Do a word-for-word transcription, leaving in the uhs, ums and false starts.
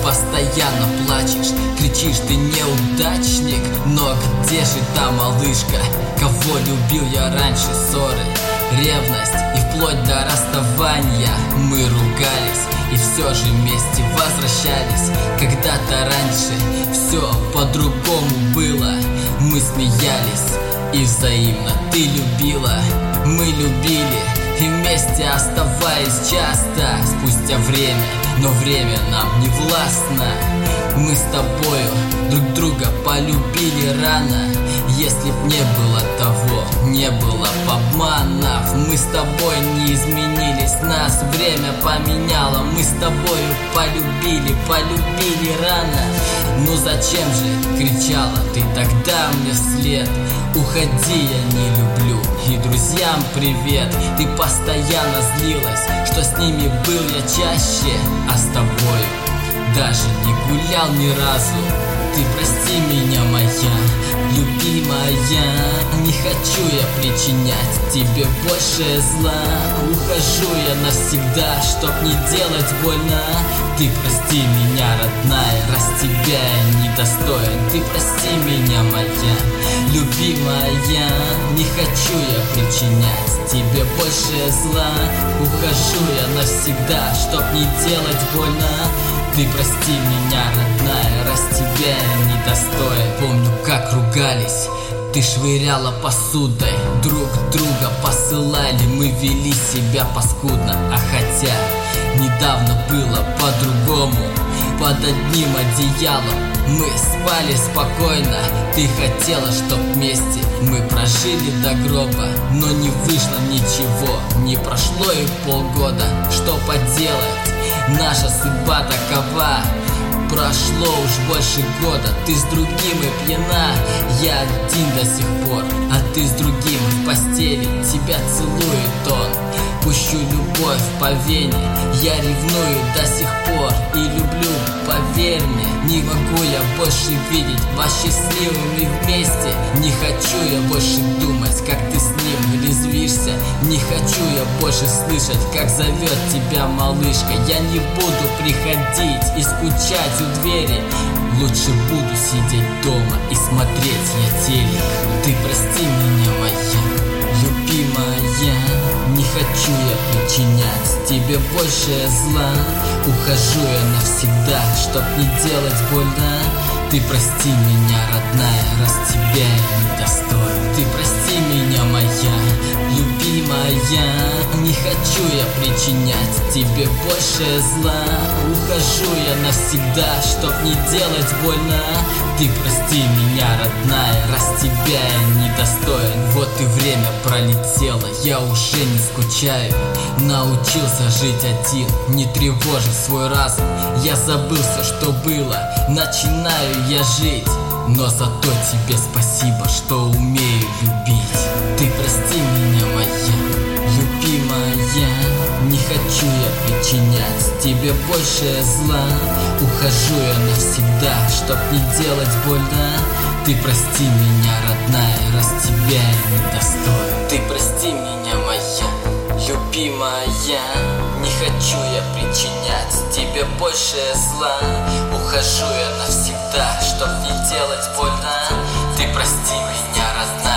постоянно плачешь, кричишь, ты неудачник. Но где же та малышка, кого любил я раньше? Ссоры, ревность и вплоть до расставания. Мы ругались и все же вместе возвращались. Когда-то раньше все по-другому было. Мы смеялись и взаимно ты любила, мы любили и вместе оставаясь часто. Спустя время, но время нам не властно. Мы с тобою друг друга полюбили рано. Если б не было того, не было б обманов. Мы с тобой не изменились, нас время поменяло. Мы с тобою полюбили, полюбили рано. Ну зачем же кричала ты тогда мне вслед? Уходи, я не люблю, и друзьям привет. Ты постоянно злилась, что с ними был я чаще, а с тобою даже не гулял ни разу. Ты прости меня, моя любимая, не хочу я причинять тебе больше зла. Ухожу я навсегда, чтоб не делать больно. Ты прости меня, родная, раз тебя я недостоин. Ты прости меня, моя любимая, не хочу я причинять тебе больше зла. Ухожу я навсегда, чтоб не делать больно. Ты прости меня, родная, раз тебя я недостоин. Помню, как ругались, ты швыряла посудой, друг друга посылали, мы вели себя паскудно. А хотя недавно было по-другому, под одним одеялом мы спали спокойно. Ты хотела, чтоб вместе мы прожили до гроба, но не вышло ничего, не прошло и полгода. Что поделать, наша судьба такова. Прошло уж больше года, ты с другим и пьяна. Я один до сих пор, а ты с другим в постели. Тебя целует он, пущу любовь по вене. Я ревную до сих пор и люблю, поверь мне. Не могу я больше видеть вас счастливыми вместе. Не хочу я больше думать, как ты с ним резвишься. Не хочу я больше слышать, как зовет тебя малышка. Я не буду приходить и скучать у двери. Лучше буду сидеть дома и смотреть я телек. Ты прости меня, моя любимая, не хочу я причинять тебе больше зла. Ухожу я навсегда, чтоб не делать больно. Ты прости меня, родная, раз тебя я недостоин. Ты прости меня, моя любимая, не хочу я причинять тебе больше зла. Ухожу я навсегда, чтоб не делать больно. Ты прости меня, родная, раз тебя я недостоин. Вот и время пролетело, я уже не скучаю. Научился жить один, не тревожить свой разум. Я забыл все, что было, начинаю я жить. Но зато тебе спасибо, что умею любить. Ты прости меня, моя любимая, не хочу я причинять тебе больше зла. Ухожу я навсегда, чтоб не делать больно. Ты прости меня, родная, раз тебя я недостоин. Ты прости меня, моя любимая, не хочу я причинять тебе больше зла. Ухожу я навсегда, чтоб не делать больно. Ты прости меня, родная.